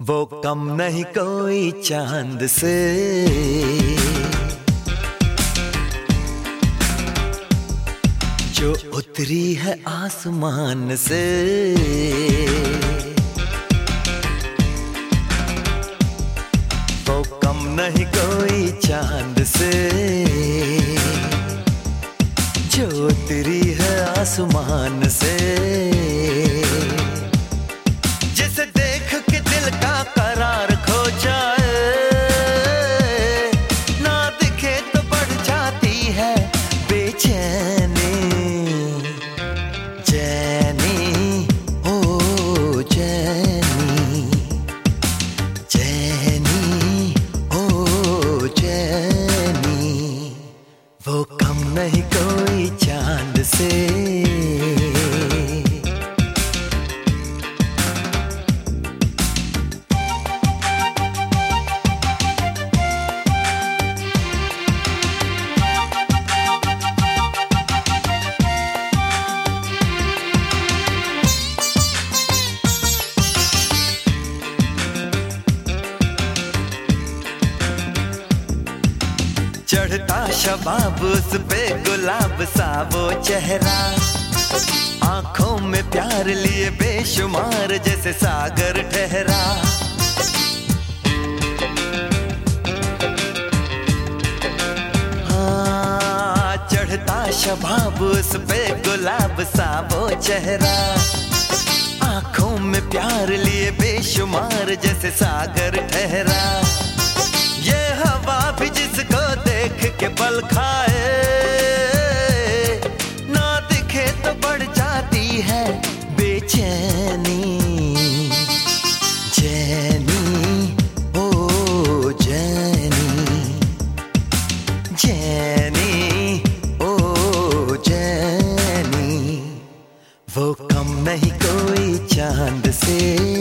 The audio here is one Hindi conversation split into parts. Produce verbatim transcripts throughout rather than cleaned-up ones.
वो कम नहीं कोई चांद से, जो उतरी है आसमान से। वो कम नहीं कोई चांद से, जो उतरी है आसमान से। जिसे देख के दिल का करार खो जाए, ना दिखे तो बढ़ जाती है बेचैनी। चैनी ओ चैनी, चैनी ओ चैनी। वो कम नहीं कोई चांद से। चढ़ता शबाब उस पे गुलाब सा वो चेहरा, आंखों में प्यार लिए बेशुमार जैसे सागर ठहरा। हाँ, चढ़ता शबाब उस पे गुलाब सा वो चेहरा, आंखों में प्यार लिए बेशुमार जैसे सागर ठहरा। ये हवा भी जिसको देख के बल खाए, ना दिखे तो बढ़ जाती है बेचैनी। चैनी ओ चैनी, चैनी ओ चैनी। वो कम नहीं कोई चांद से।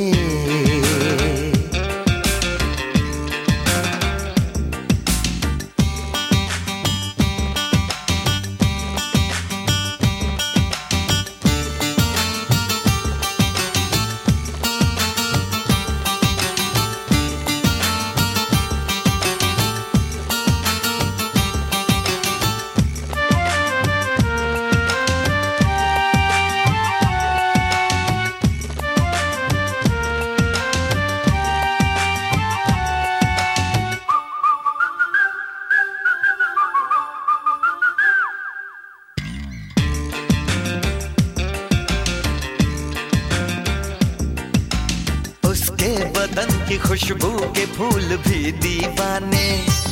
उसके बदन की खुशबू के फूल भी दीवाने,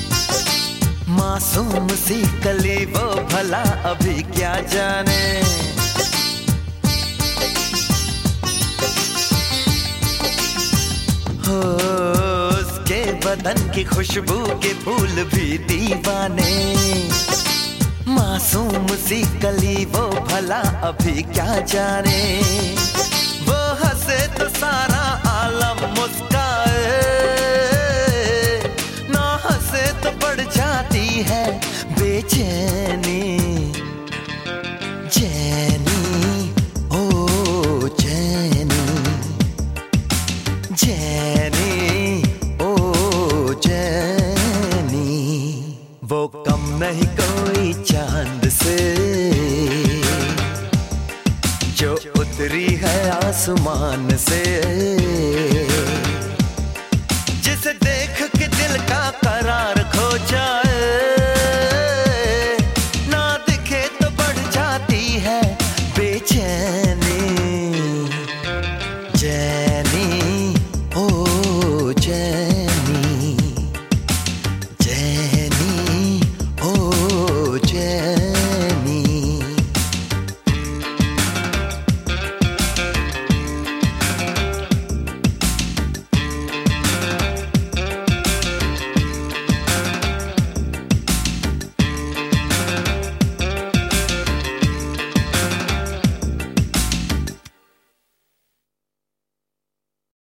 मासूम सी कली वो भला अभी क्या जाने। हो उसके बदन की खुशबू के फूल भी दीवाने, मासूम सी कली वो भला अभी क्या जाने। वो हंसे तो सारा आलम मुस्काए, ना हंसे तो बढ़ जाती है बेचैनी। चैनी ओ चैनी, चैनी ओ चैनी। वो कम नहीं कोई चांद से, जो उतरी है आसमान से।